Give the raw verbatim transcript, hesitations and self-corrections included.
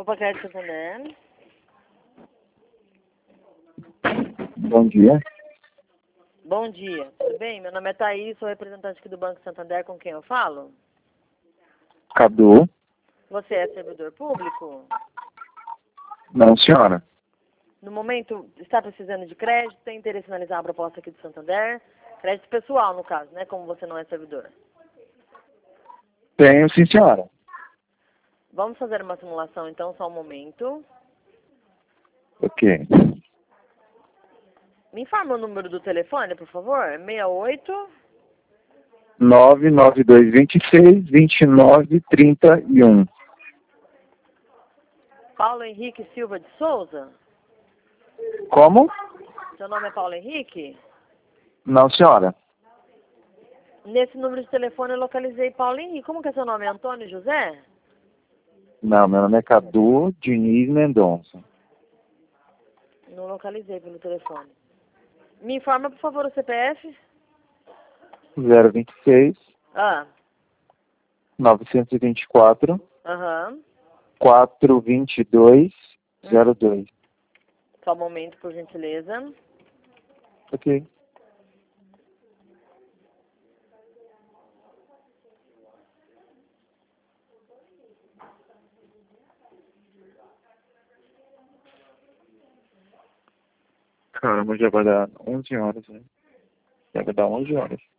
Opa, Crédito Santander. Bom dia. Bom dia, tudo bem? Meu nome é Thaís, sou representante aqui do Banco Santander, com quem eu falo? Cadu? Você é servidor público? Não, senhora. No momento, está precisando de crédito, tem interesse em analisar uma proposta aqui do Santander? Crédito pessoal, no caso, né? Como você não é servidor. Tenho, sim, senhora. Vamos fazer uma simulação, então, só um momento. Ok. Me informa o número do telefone, por favor. seis oito... nove nove dois dois seis, dois nove três um. Paulo Henrique Silva de Souza? Como? Seu nome é Paulo Henrique? Não, senhora. Nesse número de telefone eu localizei Paulo Henrique. Como que é seu nome? É Antônio José? Não, meu nome é Cadu Diniz Mendonça. Não localizei pelo telefone. Me informa, por favor, o C P F? zero vinte e seis, Ah, novecentos e vinte e quatro, aham. quatrocentos e vinte e dois, zero dois. Só um momento, por gentileza. Ok. Caramba, já vai dar onze horas, né? Já vai dar onze horas.